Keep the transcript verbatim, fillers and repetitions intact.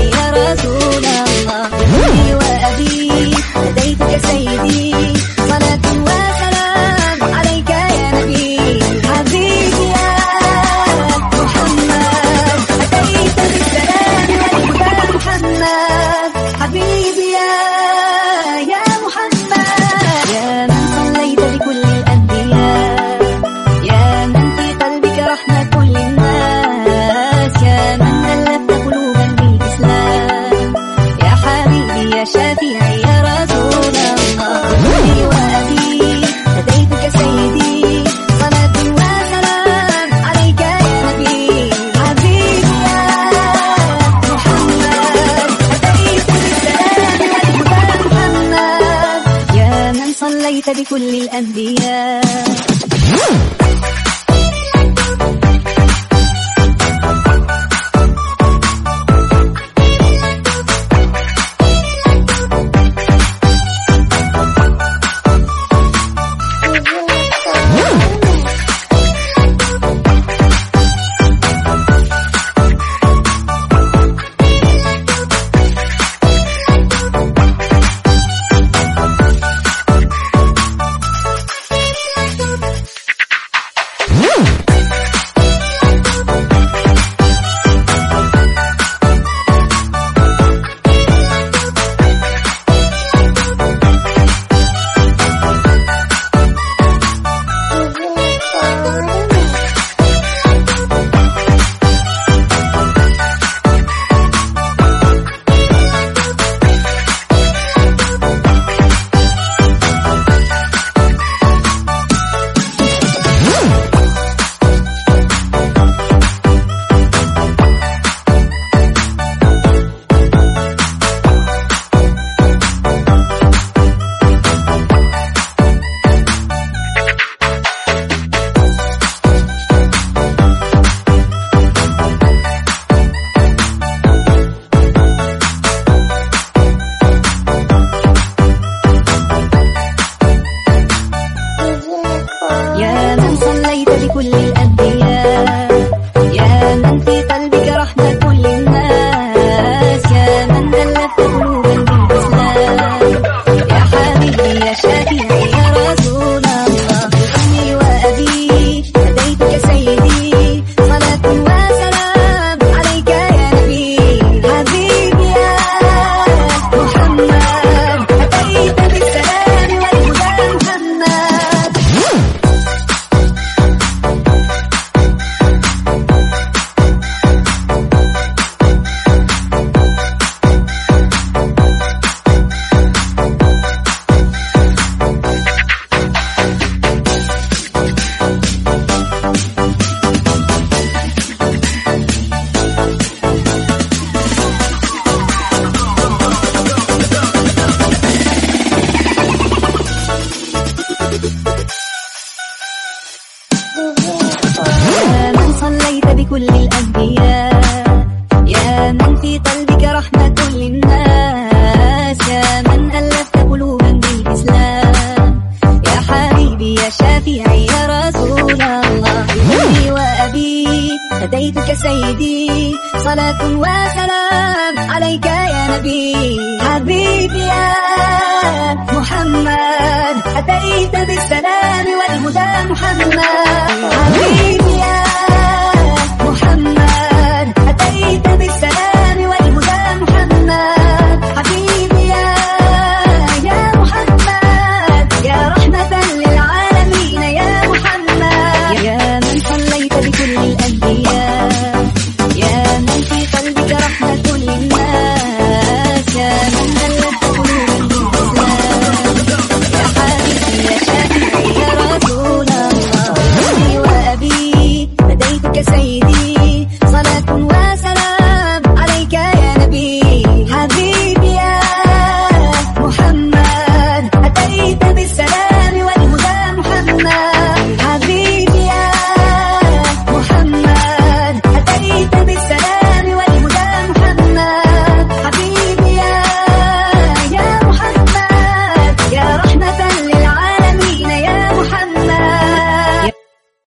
يا رسول الله. بأمي وأبي هديتك سيدي، صلاة وسلام عليك يا نبي. حبيبي يا محمد أتيت بالسلام والهدى محمد. حبيبي يا يا محمد، يا من صليت بكل الأنبياء، يا من في قلبك رحمة للناس، يا من ألفت قلوبا بالإسلام، يا حبيبي يا شافعي يا رسول الله. بأمي وأبي هديتك سيدي، صلاة وسلام عليك يا نبي. حبيبي يا محمد أتيت بالسلام والهدى محمد، يا من صليت بكل الأنبياء. يا من صليت بكل الأنبياء، يا من في قلبك رحمة للناس، يا من ألفت قلوبا بالإسلام، يا حبيبي يا شافعي يا رسول الله. بأمي وأبي هديتك سيدي، صلاة وسلام عليك يا نبي. حبيبي يا محمد أتيت بالسلام والهدى محمد. يا من صليت بكل الأنبياء، يا من في قلبك رحمة للناس، يا من ألفت قلوبا بالإسلام، يا حبيبي يا شافعي يا رسول الله. بأمي وأبي هديتك سيدي، صلاة وسلام عليك يا نبي. حبيبي يا محمد أتيت بالسلام والهدى محمد. حبيبي يا محمد أتيت بالسلام والهدى محمد. حبيبي يا يا محمد يا رحمة للعالمين يا محمد، يا من صليت بكل الأنبياء، يا من في قلبك رحمة للناس، يا من ألفت قلوبا بالإسلام، يا حبيبي يا شافعي يا رسول الله. بأمي وأبي هديتك سيدي، صلاة